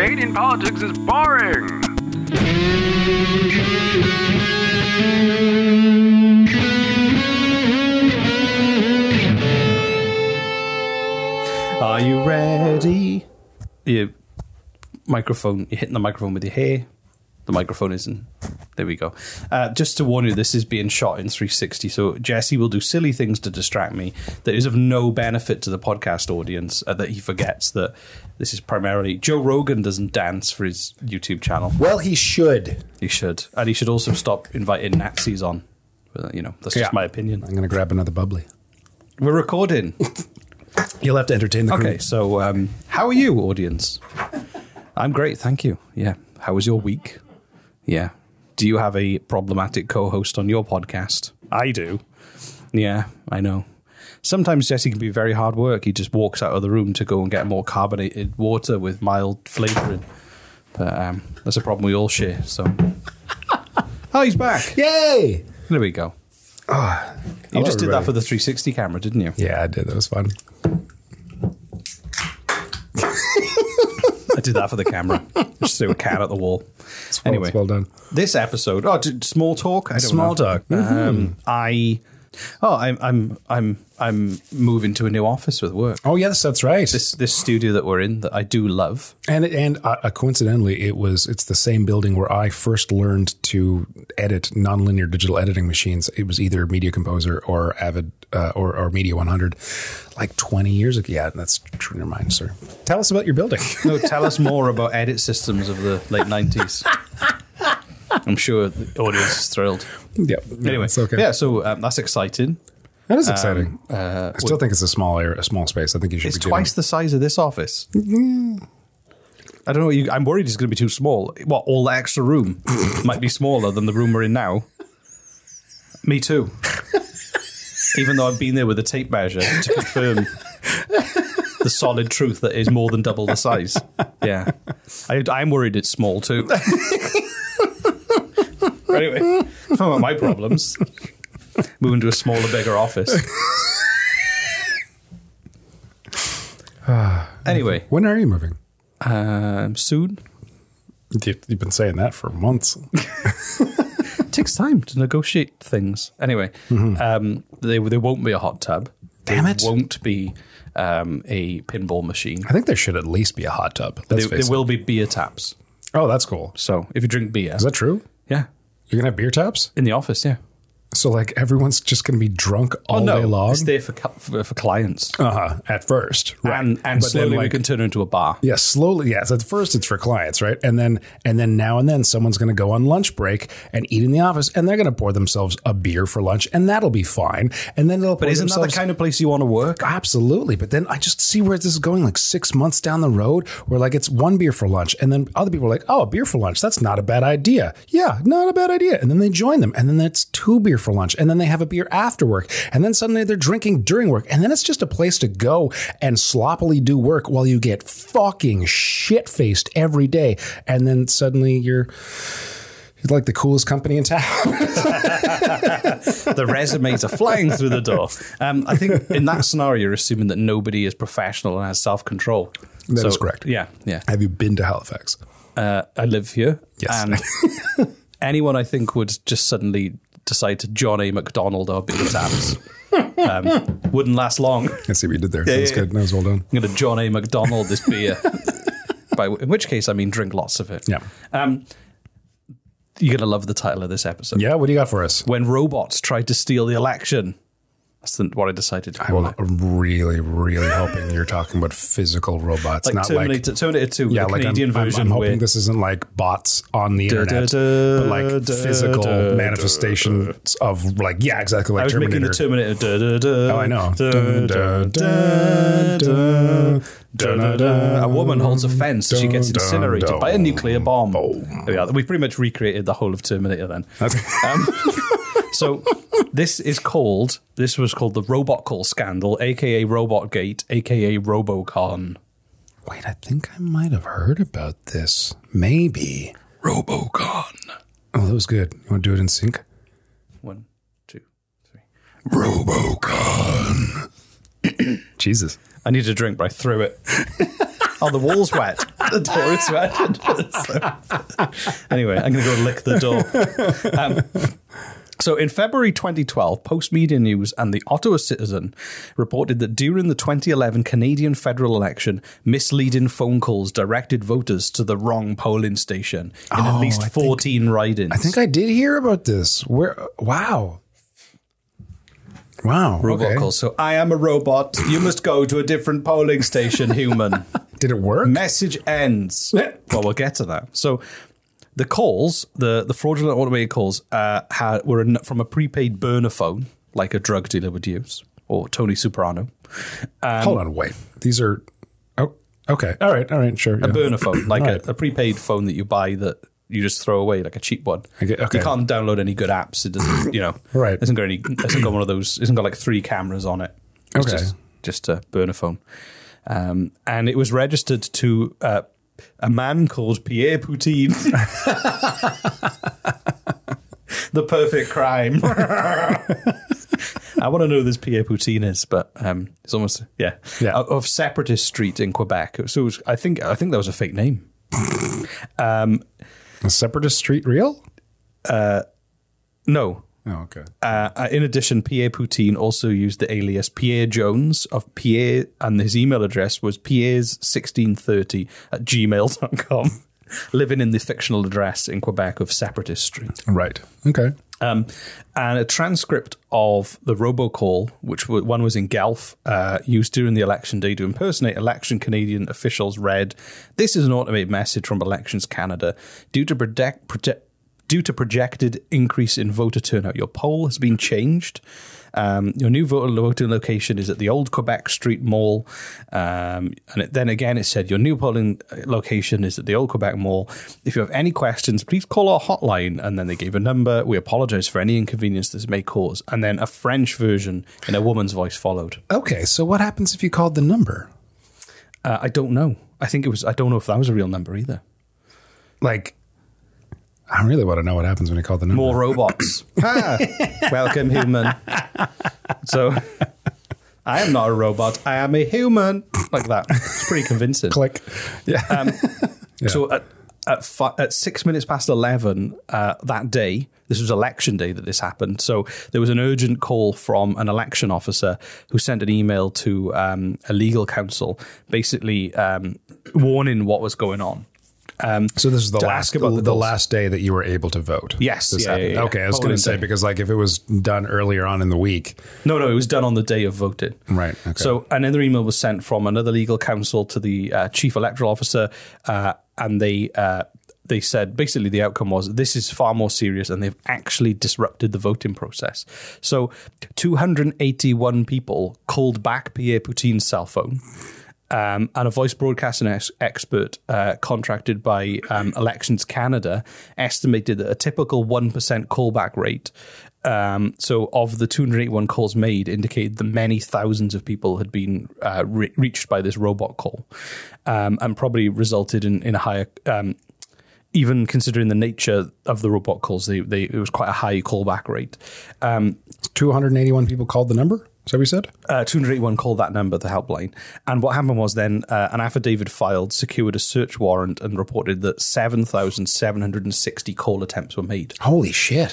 Canadian politics is boring. Are you ready? Your microphone, you're hitting the microphone with your hair. The microphone isn't. There we go. Just to warn you, this is being shot in 360, so Jesse will do silly things to distract me that is of no benefit to the podcast audience, that he forgets that this is primarily... Joe Rogan doesn't dance for his YouTube channel. Well, he should. He should. And he should also stop inviting Nazis on. You know, that's just my opinion. I'm going to grab another bubbly. We're recording. You'll have to entertain the crew. Okay, so how are you, audience? I'm great, thank you. Yeah. How was your week? Yeah. Do you have a problematic co-host on your podcast? I do. Yeah, I know. Sometimes Jesse can be very hard work. He just walks out of the room to go and get more carbonated water with mild flavouring. But that's a problem we all share, so... Oh, he's back. Yay! There we go. Oh, you just did that for the 360 camera, didn't you? Yeah, I did. That was fun. I did that for the camera. Just threw a cat at the wall. Anyway, well done. This episode, small talk. Small talk. I'm moving to a new office with work. Oh yes, that's right. This studio that we're in that I do love, and coincidentally, it's the same building where I first learned to edit nonlinear digital editing machines. It was either Media Composer or Avid or Media 100, like 20 years ago. Yeah, that's true. Never mind, sir. Tell us about your building. No, tell us more about edit systems of the late 90s. I'm sure the audience is thrilled. Yeah. Anyway, it's okay. Yeah, so that's exciting. That is exciting. I still think it's a small space. I think you should. It's twice the size of this office. I don't know. I'm worried it's going to be too small. What, all the extra room might be smaller than the room we're in now? Me too. Even though I've been there with a tape measure to confirm the solid truth that is more than double the size. Yeah. I'm worried it's small too. Anyway, some of my problems. Moving to a smaller, bigger office. Anyway. When are you moving? Soon. You've been saying that for months. It takes time to negotiate things. Anyway, there won't be a hot tub. Damn it. There won't be a pinball machine. I think there should at least be a hot tub. There will be beer taps. Oh, that's cool. So if you drink beer. Is that true? Yeah. You're going to have beer taps? In the office, yeah. So, like, everyone's just going to be drunk all day long? It's there for clients. At first. Right. And slowly we can turn it into a bar. Yeah, slowly. Yes, at first it's for clients, right? And then now and then someone's going to go on lunch break and eat in the office, and they're going to pour themselves a beer for lunch, and that'll be fine. And then they'll. But isn't that the kind of place you want to work? Absolutely. But then I just see where this is going, like 6 months down the road, where like it's one beer for lunch, and then other people are like, oh, a beer for lunch, that's not a bad idea. Yeah, not a bad idea. And then they join them, and then it's 2 beer for lunch, and then they have a beer after work, and then suddenly they're drinking during work, and then it's just a place to go and sloppily do work while you get fucking shit-faced every day, and then suddenly you're like the coolest company in town. The resumes are flying through the door. I think in that scenario, you're assuming that nobody is professional and has self-control. That is correct. Yeah. Have you been to Halifax? I live here. Yes. And anyone I think would just suddenly decide to John A. McDonald our beer taps. Wouldn't last long. I see what you did there. That was good. That was well done. I'm going to John A. McDonald this beer. In which case, I mean, drink lots of it. Yeah. You're going to love the title of this episode. Yeah, what do you got for us? When robots tried to steal the election. That's what I decided to call it. I'm really, really hoping you're talking about physical robots, like not Terminator 2, the Canadian version. I'm hoping this isn't like bots on the internet, but like physical manifestations of like, yeah, exactly like Terminator. I was making the Terminator. Oh, I know. A woman holds a fence, she gets incinerated by a nuclear bomb. We pretty much recreated the whole of Terminator then. So this was called the Robot Call Scandal, aka Robotgate, aka Robocon. Wait, I think I might have heard about this. Maybe. Robocon. Oh, that was good. You want to do it in sync? 1, 2, 3. Robocon. Jesus. I need a drink, but I threw it. Oh, the wall's wet. The door is sweating. So, anyway, I'm going to go lick the door. So in February 2012, Post Media News and the Ottawa Citizen reported that during the 2011 Canadian federal election, misleading phone calls directed voters to the wrong polling station in at least 14 ridings. I think I did hear about this. Wow. Robot calls. So I am a robot. You must go to a different polling station, human. Did it work? Message ends. Well, we'll get to that. So the calls, the fraudulent automated calls, were from a prepaid burner phone, like a drug dealer would use, or Tony Soprano. Hold on, wait. These are... Oh, okay. All right, sure. A burner phone, like a prepaid phone that you buy that you just throw away, like a cheap one. Okay. You can't download any good apps. It doesn't, Right. It hasn't got one of those, it hasn't got like 3 cameras on it. It's just a burner phone. And it was registered to... a man called Pierre Poutine. The perfect crime. I want to know who this Pierre Poutine is, but it's almost of Separatist Street in Quebec. So I think that was a fake name. Separatist Street real? No. Oh, okay. In addition, Pierre Poutine also used the alias Pierre Jones of Pierre, and his email address was pierres1630@gmail.com, living in the fictional address in Quebec of Separatist Street. Right. Okay. And a transcript of the robocall, one was in Guelph, used during the election day to impersonate election Canadian officials, read, "This is an automated message from Elections Canada. Due to projected increase in voter turnout, your poll has been changed. Your new voting location is at the Old Quebec Street Mall." Then again, it said, "Your new polling location is at the Old Quebec Mall. If you have any questions, please call our hotline." And then they gave a number. "We apologize for any inconvenience this may cause." And then a French version in a woman's voice followed. Okay, so what happens if you called the number? I don't know. I don't know if that was a real number either. Like... I really want to know what happens when you call the number. More robots. Welcome, human. So, I am not a robot. I am a human. Like that. It's pretty convincing. Click. Yeah. So, at 6 minutes past 11 that day, this was election day that this happened. So, there was an urgent call from an election officer who sent an email to a legal counsel, basically warning what was going on. So this is the last day that you were able to vote. Yes. Yeah. Okay, I was going to say, because like if it was done earlier on in the week. No, it was done on the day of voting. Right. Okay. So another email was sent from another legal counsel to the chief electoral officer, and they said basically the outcome was this is far more serious, and they've actually disrupted the voting process. So 281 people called back Pierre Poutine's cell phone. And a voice broadcasting expert contracted by Elections Canada estimated that a typical 1% callback rate, so of the 281 calls made, indicated that many thousands of people had been reached by this robot call, and probably resulted in a higher, even considering the nature of the robot calls, it was quite a high callback rate. 281 people called the number? So we said 281 called that number, the helpline. And what happened was then an affidavit filed, secured a search warrant, and reported that 7,760 call attempts were made. Holy shit.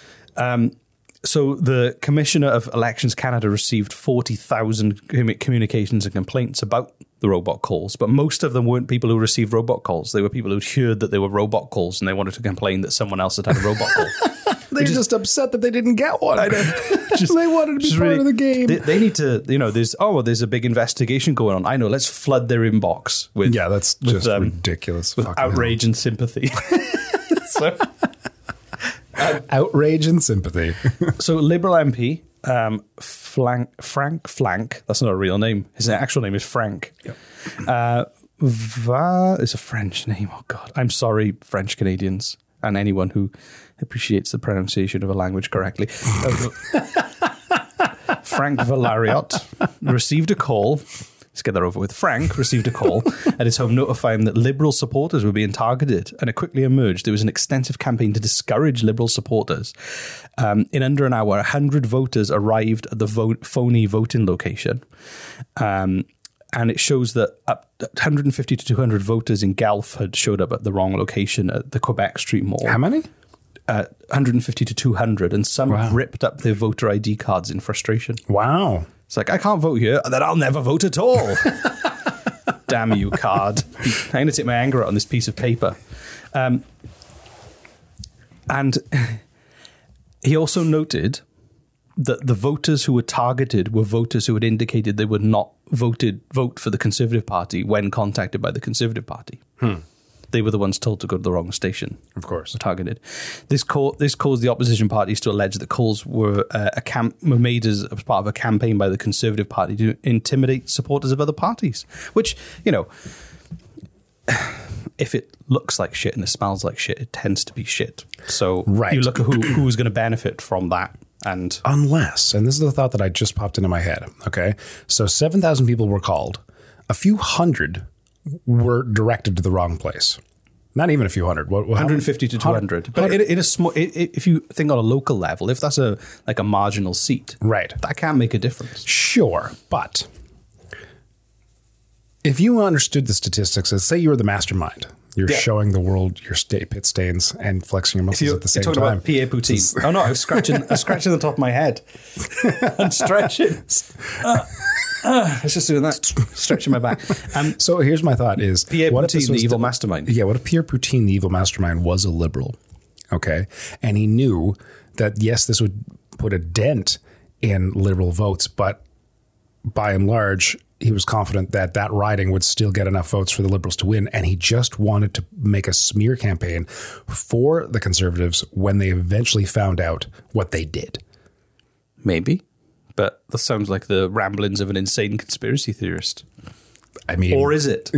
So the Commissioner of Elections Canada received 40,000 communications and complaints about the robot calls, but most of them weren't people who received robot calls. They were people who'd heard that they were robot calls and they wanted to complain that someone else had had a robot call. They're just upset that they didn't get one. I know. They wanted to be part of the game. They need to, there's a big investigation going on. I know, let's flood their inbox with... Yeah, that's just ridiculous. With outrage and sympathy. Outrage and sympathy. So Liberal MP, Frank Flank, that's not a real name. His actual name is Frank. Yep. It's a French name. Oh, God. I'm sorry, French Canadians, and anyone who appreciates the pronunciation of a language correctly. Frank Valariot received a call. Let's get that over with. Frank received a call at his home notifying that Liberal supporters were being targeted, and it quickly emerged there was an extensive campaign to discourage Liberal supporters. In under an hour, 100 voters arrived at the phony voting location. and it shows that up 150 to 200 voters in Guelph had showed up at the wrong location at the Quebec Street Mall. How many? 150 to 200, and some ripped up their voter ID cards in frustration. Wow. It's like, I can't vote here, then I'll never vote at all. Damn you, card. I'm going to take my anger out on this piece of paper. And he also noted that the voters who were targeted were voters who had indicated they would not vote for the Conservative Party when contacted by the Conservative Party. They were the ones told to go to the wrong station. Of course. Targeted. This caused the opposition parties to allege that calls were made as part of a campaign by the Conservative Party to intimidate supporters of other parties. Which, if it looks like shit and it smells like shit, it tends to be shit. So you look at who's going to benefit from that. And unless, and this is the thought that I just popped into my head, okay? So 7,000 people were called. A few hundred were directed to the wrong place. Not even a few hundred. 150 to 200. But in a small, if you think on a local level, if that's a marginal seat, right, that can make a difference. Sure, but if you understood the statistics, let's say you were the mastermind, you're showing the world your pit stains and flexing your muscles at the same time. You're talking about Pierre Poutine. Oh no, I was scratching the top of my head and stretching. I was just doing that, stretching my back. So here's my thought is... Pierre Poutine, the evil mastermind. Yeah, what if Pierre Poutine, the evil mastermind, was a liberal, okay? And he knew that, yes, this would put a dent in liberal votes, but by and large, he was confident that that riding would still get enough votes for the Liberals to win, and he just wanted to make a smear campaign for the Conservatives when they eventually found out what they did. Maybe. But that sounds like the ramblings of an insane conspiracy theorist. I mean... Or is it?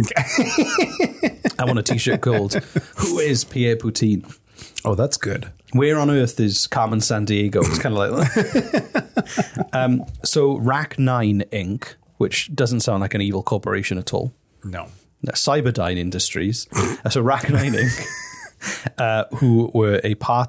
I want a t-shirt called, Who is Pierre Poutine? Oh, that's good. Where on earth is Carmen Sandiego? It's kind of like that. So Rack9 Inc., which doesn't sound like an evil corporation at all. No. Cyberdyne Industries. So Rack9 Inc., who were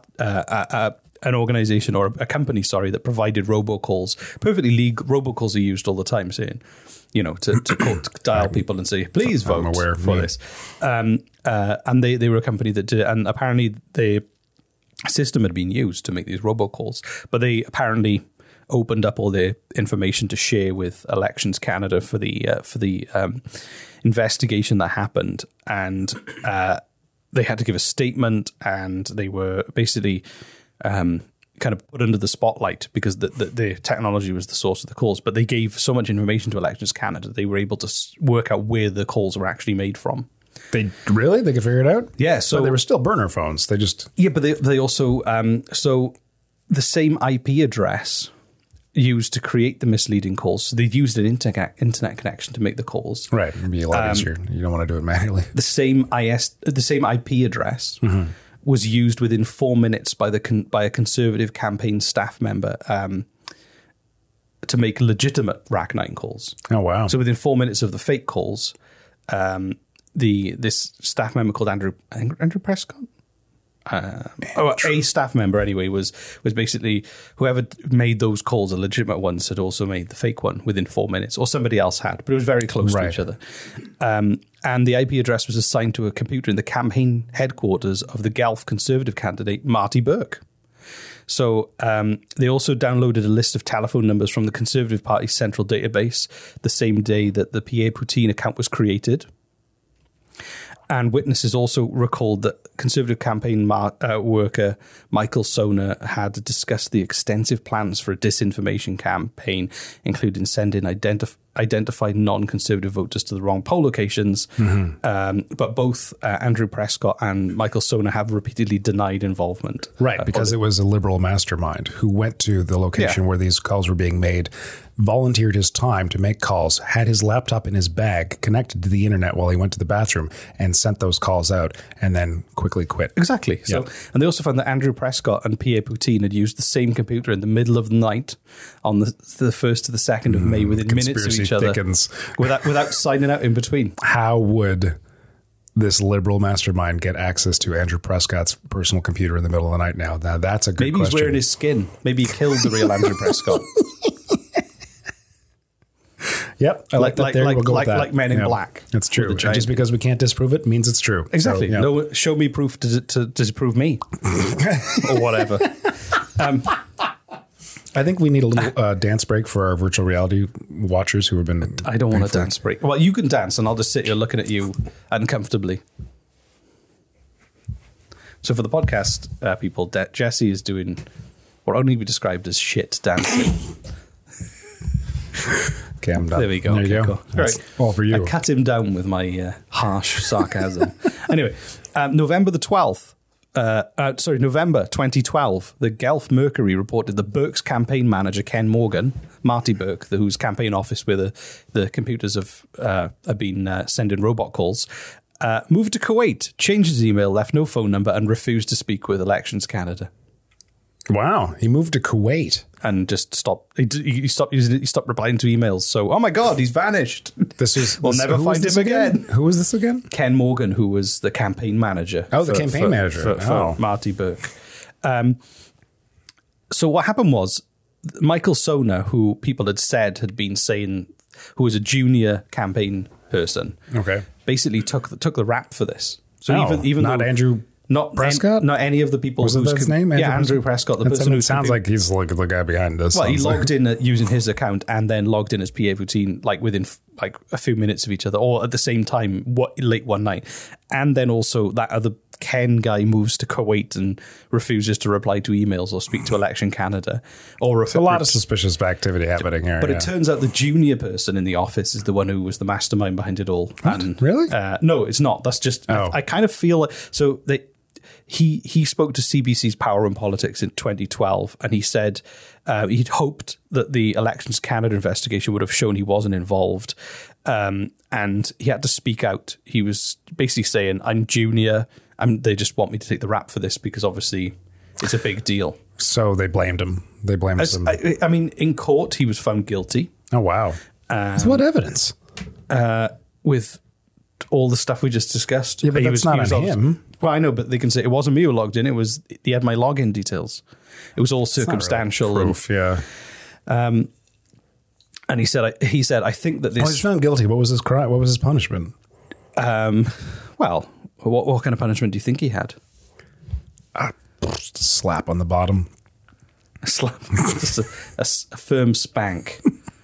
an organization or a company, that provided robocalls, perfectly legal. Robocalls are used all the time, saying, to dial people and say, please vote for this. And they were a company that did it. And apparently the system had been used to make these robocalls, but they apparently opened up all their information to share with Elections Canada for the investigation that happened. And they had to give a statement, and they were basically kind of put under the spotlight because the technology was the source of the calls. But they gave so much information to Elections Canada, they were able to work out where the calls were actually made from. They could figure it out? Yeah. So but they were still burner phones. They just... Yeah, but they also... so the same IP address used to create the misleading calls. So they'd used an internet connection to make the calls. Right. It'd be a lot easier. You don't want to do it manually. The same IP address was used within 4 minutes by a Conservative campaign staff member to make legitimate Rack9 calls. Oh, wow. So within 4 minutes of the fake calls, this staff member called Andrew Prescott? A staff member anyway was basically whoever made those calls, the legitimate ones, had also made the fake one within 4 minutes, or somebody else had, but it was very close to each other. And the IP address was assigned to a computer in the campaign headquarters of the Guelph Conservative candidate Marty Burke. So they also downloaded a list of telephone numbers from the Conservative Party's central database the same day that the Pierre Poutine account was created. And witnesses also recalled that Conservative campaign worker Michael Sona had discussed the extensive plans for a disinformation campaign, including sending identified non-Conservative voters to the wrong poll locations. But both Andrew Prescott and Michael Sona have repeatedly denied involvement. Right, because it was a Liberal mastermind who went to the location where these calls were being made, volunteered his time to make calls, had his laptop in his bag connected to the internet while he went to the bathroom, and sent those calls out, and then quickly quit. Exactly. So, and they also found that Andrew Prescott and Pierre Poutine had used the same computer in the middle of the night on the 1st to the 2nd of May within minutes of each other, without signing out in between. How would this Liberal mastermind get access to Andrew Prescott's personal computer in the middle of the night now? Now that's a good question. Maybe he's wearing his skin. Maybe he killed the real Andrew Prescott. Yep. I like that. There, we'll go with that. Like Men in Yep. Black. That's true. With the And just giant- because we can't disprove it means it's true. Exactly. So, yeah. No, show me proof to disprove me, or whatever. I think we need a little dance break for our virtual reality watchers who have been. I don't want a dance break. Well, you can dance, and I'll just sit here looking at you uncomfortably. So for the podcast people, Jesse is doing what only be described as shit dancing. Okay, I'm done. There we go. There you Okay, go. cool. That's Right. all for you. I cut him down with my harsh sarcasm. Anyway, November the 12th. November 2012, the Guelph Mercury reported the Burke's campaign manager, Ken Morgan, Marty Burke, whose campaign office where the computers have been sending robot calls, moved to Kuwait, changed his email, left no phone number, and refused to speak with Elections Canada. Wow, he moved to Kuwait. And just stopped. He stopped replying to emails. So, oh my God, he's vanished. We'll never find him again. Who was this again? Ken Morgan, who was the campaign manager. Oh, the campaign manager. For Marty Burke. So what happened was Michael Sona, who people had been saying, who was a junior campaign person, Okay. basically took the rap for this. So Oh, even not though, Andrew not Prescott? not any of the people. Was that his name? Andrew Prescott, the person who sounds like he's like the guy behind this. Well, he Sounds like- logged in using his account and then logged in as PA routine, like within like a few minutes of each other, or at the same time, late one night. And then also that other Ken guy moves to Kuwait and refuses to reply to emails or speak to Election Canada. Or a lot of suspicious activity happening here. But yeah. it turns out the junior person in the office is the one who was the mastermind behind it all. And, Really? No, it's not. That's just I kind of feel like so they. He spoke to CBC's Power and Politics in 2012, and he said he'd hoped that the Elections Canada investigation would have shown he wasn't involved, and he had to speak out. He was basically saying, "I'm junior, and they just want me to take the rap for this because obviously it's a big deal." So they blamed him. They blamed him. I mean, in court, he was found guilty Oh, wow. With what evidence? with all the stuff we just discussed. Yeah, but that's not on him. Well, I know, but they can say it wasn't me who logged in. It was he had my login details. It was all circumstantial. Proof, yeah. And he said, I think that Well, he's this. found guilty. What was his crime? What was his punishment? Well, what kind of punishment do you think he had? Just a slap on the bottom. Just a firm spank.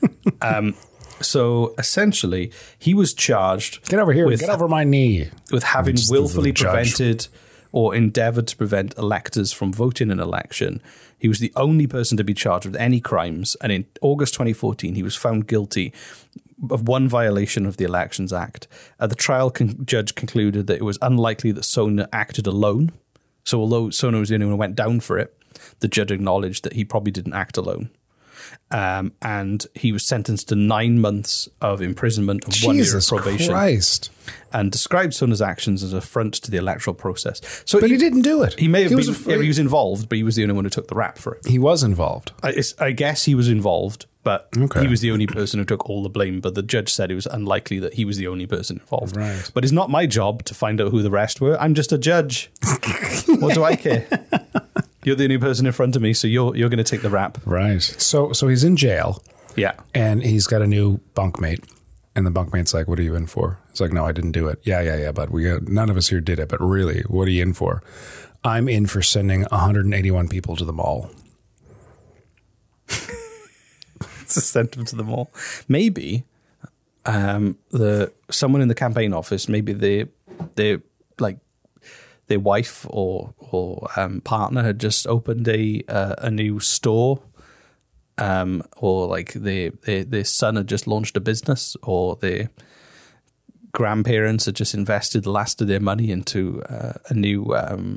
So essentially, he was charged. Get over here. Get over my knee. With having Just willfully the judge. prevented or endeavoured to prevent electors from voting in an election. He was the only person to be charged with any crimes, and in August 2014, he was found guilty of one violation of the Elections Act. The trial judge concluded that it was unlikely that Sona acted alone. So although Sona was the only one who went down for it, the judge acknowledged that he probably didn't act alone. And he was sentenced to 9 months of imprisonment and 1 year of Jesus probation. Christ. And described Sona's actions as an affront to the electoral process. So But he didn't do it. He may have He been. was He was involved, but he was the only one who took the rap for it. He was involved. I guess he was involved, but Okay. he was the only person who took all the blame. But the judge said it was unlikely that he was the only person involved. Right. But it's not my job to find out who the rest were. I'm just a judge. What do I care? You're the only person in front of me, so you're going to take the rap. Right. So he's in jail. Yeah. And he's got a new bunkmate. And the bunkmate's like, what are you in for? It's like, no, I didn't do it. Yeah. But none of us here did it. But really, what are you in for? I'm in for sending 181 people to the mall. To send them to the mall. Maybe someone in the campaign office, maybe their wife or partner had just opened a new store, or like their son had just launched a business, or their grandparents had just invested the last of their money into a new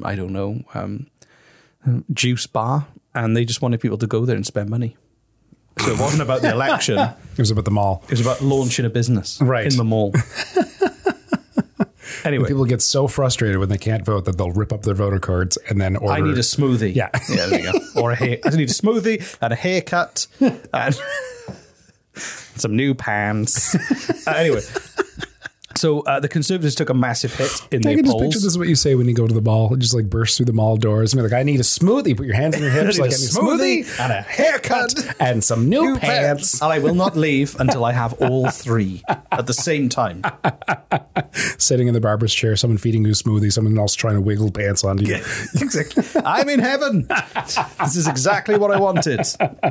juice bar, and they just wanted people to go there and spend money. So it wasn't about the election. It was about the mall. It was about launching a business in the mall. Anyway, People get so frustrated when they can't vote that they'll rip up their voter cards and then order. I need a smoothie. Yeah. There we go. Or I need a smoothie and a haircut and some new pants. Anyway, So the Conservatives took a massive hit in I their can just polls. picture this is what you say when you go to the mall. Just like burst through the mall doors and be like, I need a smoothie. Put your hands on your hips like I need a smoothie and a haircut and some new pants. And I will not leave until I have all three at the same time. Sitting in the barber's chair, someone feeding you a smoothie, someone else trying to wiggle pants onto you. Exactly. I'm in heaven. This is exactly what I wanted.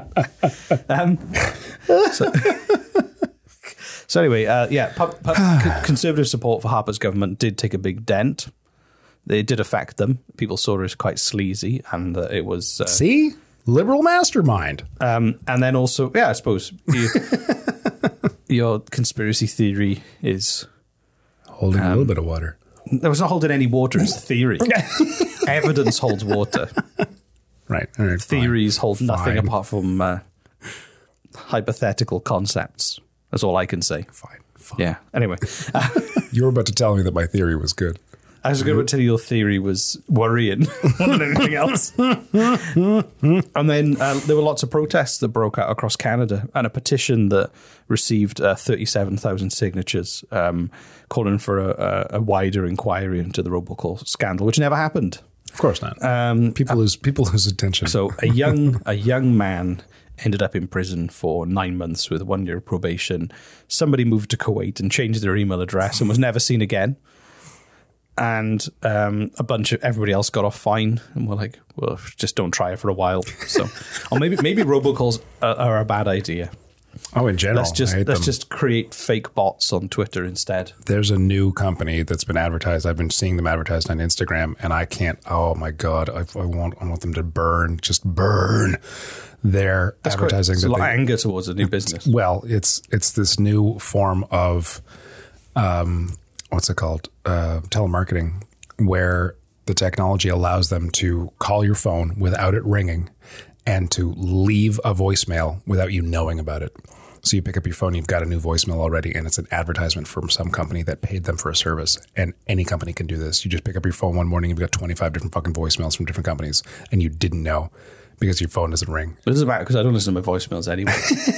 So anyway, Conservative support for Harper's government did take a big dent. It did affect them. People saw it as quite sleazy, and it was... See? Liberal mastermind. And then also, I suppose, your conspiracy theory is... Holding a little bit of water. No, it's not holding any water, it's theory. Evidence holds water. Right. All right, Theories hold nothing Fine. apart from hypothetical concepts. That's all I can say. Fine. Yeah. Anyway, You were about to tell me that my theory was good. I was going to tell you your theory was worrying more than anything else. And then there were lots of protests that broke out across Canada, and a petition that received 37,000 signatures calling for a wider inquiry into the robocall scandal, which never happened. Of course not. People lose attention. So a young man ended up in prison for 9 months with 1 year probation. Somebody moved to Kuwait and changed their email address and was never seen again. And a bunch of everybody else got off fine, and we're like, well, just don't try it for a while. So, or maybe robocalls are a bad idea. Oh, in general, Let's just create fake bots on Twitter instead. There's a new company that's been advertised. I've been seeing them advertised on Instagram, and I can't. Oh my god, I want them to burn, just burn their advertising. There's a lot of anger towards a new business. Well, it's this new form of what's it called? Telemarketing, where the technology allows them to call your phone without it ringing and to leave a voicemail without you knowing about it. So you pick up your phone, you've got a new voicemail already, and it's an advertisement from some company that paid them for a service. And any company can do this. You just pick up your phone one morning, you've got 25 different fucking voicemails from different companies, and you didn't know because your phone doesn't ring. It doesn't matter because I don't listen to my voicemails anyway.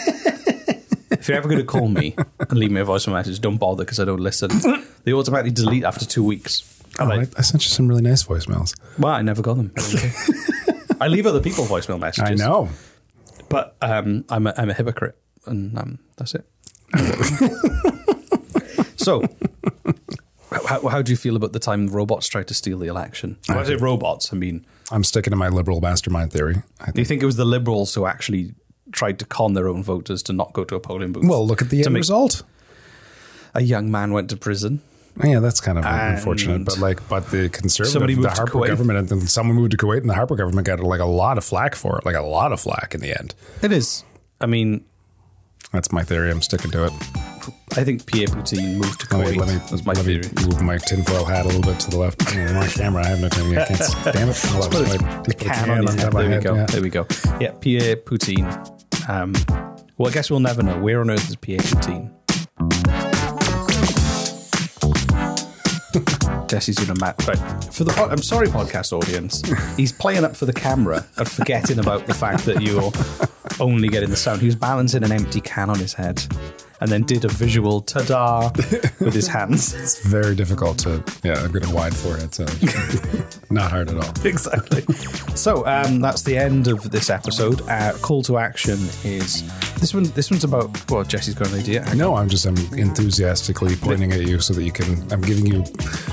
If you're ever going to call me and leave me a voicemail message, don't bother because I don't listen. They automatically delete after 2 weeks. I sent you some really nice voicemails. Well, I never got them. I leave other people voicemail messages. I know. But I'm a hypocrite, and that's it. So, how do you feel about the time robots tried to steal the election? When I say robots, I mean... I'm sticking to my liberal mastermind theory. Do you think it was the Liberals who actually tried to con their own voters to not go to a polling booth? Well, look at the end result. A young man went to prison. Yeah, that's kind of unfortunate. But the conservative, the Harper government, and then someone moved to Kuwait, and the Harper government got like a lot of flack for it, like a lot of flack in the end. It is. I mean, that's my theory. I'm sticking to it. I think Pierre Poutine moved to Kuwait. That's my theory. Move my tinfoil hat a little bit to the left. My camera. I have no time. I can't. Damn it! I'll put a can on top of my head. Yeah. There we go. Yeah, Pierre Poutine. Well, I guess we'll never know. Where on earth is Pierre Poutine? Jesse's doing a mad. Right. I'm sorry, podcast audience. He's playing up for the camera and forgetting about the fact that you're only getting the sound. He was balancing an empty can on his head and then did a visual ta-da with his hands. It's very difficult to, I've got a wide forehead, so not hard at all. Exactly. So that's the end of this episode. Call to action is, this one's about, well, Jesse's got an idea. No, I'm enthusiastically pointing at you so that you can, I'm giving you...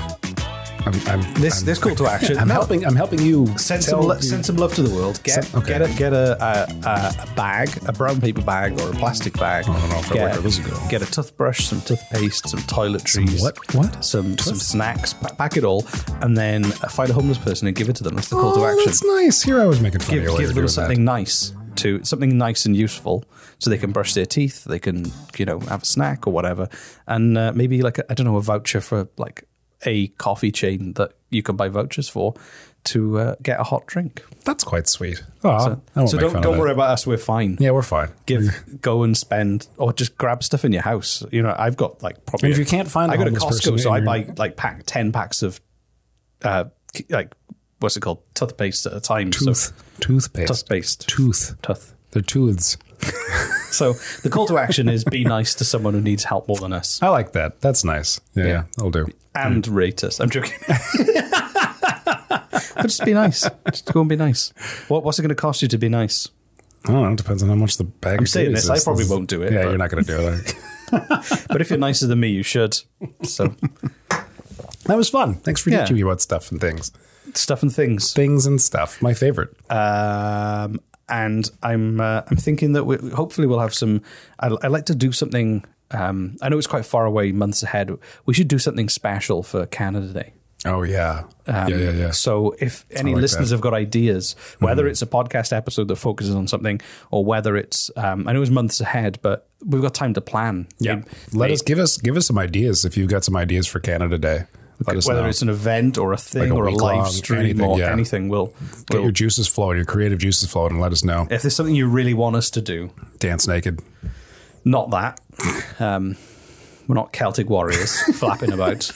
This call to action. I'm helping you send some love to the world. Get a bag, a brown paper bag or a plastic bag. Get a toothbrush, some toothpaste, some toiletries. What? Some snacks. Pack it all, and then find a homeless person and give it to them. That's the call to action. That's nice. Here I was making fun of you. Give them something nice. Something nice and useful, so they can brush their teeth. They can have a snack or whatever, and maybe like a voucher for like a coffee chain that you can buy vouchers for to get a hot drink. That's quite sweet. So don't worry about us. We're fine. Yeah, we're fine. Go and spend, or just grab stuff in your house. I've got like probably. And if you can't find, I go to Costco, so I buy like 10 packs of like what's it called, toothpaste at a time. Toothpaste. They're tooths. So the call to action is be nice to someone who needs help more than us. I like that. That's nice. Yeah, that'll do. And rate us. I'm joking. But just be nice. Just go and be nice. What's it going to cost you to be nice? I don't know. It depends on how much the bag. I'm saying this. I probably won't do it. Yeah, but, you're not going to do it. but if you're nicer than me, you should. So that was fun. Thanks for teaching me about stuff and things. Stuff and things. Things and stuff. My favorite. And I'm thinking that hopefully we'll have some. I like to do something. I know it's quite far away, months ahead. We should do something special for Canada Day. Oh, yeah. Yeah. So if any listeners have got ideas, whether it's a podcast episode that focuses on something or whether it's, I know it's months ahead, but we've got time to plan. Yeah. Give us some ideas if you've got some ideas for Canada Day. Let us whether know. It's an event or a thing or a live stream or anything. We'll get your juices flowing, your creative juices flowing, and let us know. If there's something you really want us to do. Dance naked. Not that. We're not Celtic warriors flapping about.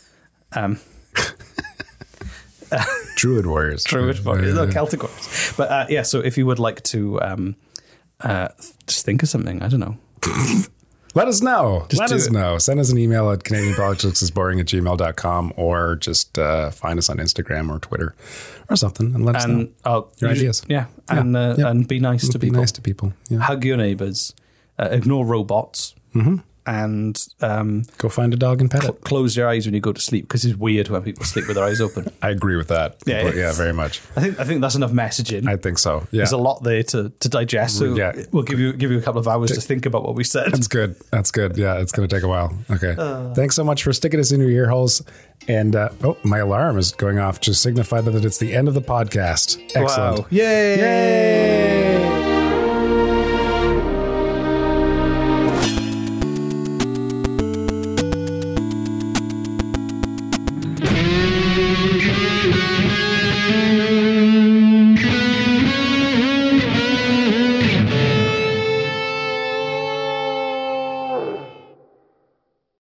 Druid warriors. No, Celtic warriors. But so if you would like to just think of something, I don't know. Let us know. Let us know. Send us an email at CanadianPoliticIsBoring@gmail.com or just find us on Instagram or Twitter or something and let us know your ideas. And be nice to people. Be nice to people. Yeah. Hug your neighbors. Ignore robots. Mm-hmm. And go find a dog and pet it. Close your eyes when you go to sleep because it's weird when people sleep with their eyes open. I agree with that. Yeah, very much. I think that's enough messaging. I think so. Yeah, there's a lot there to digest. So we'll give you a couple of hours to think about what we said. That's good. Yeah, it's going to take a while. Okay. Thanks so much for sticking us in your ear holes. And my alarm is going off to signify that it's the end of the podcast. Excellent. Wow. Yay!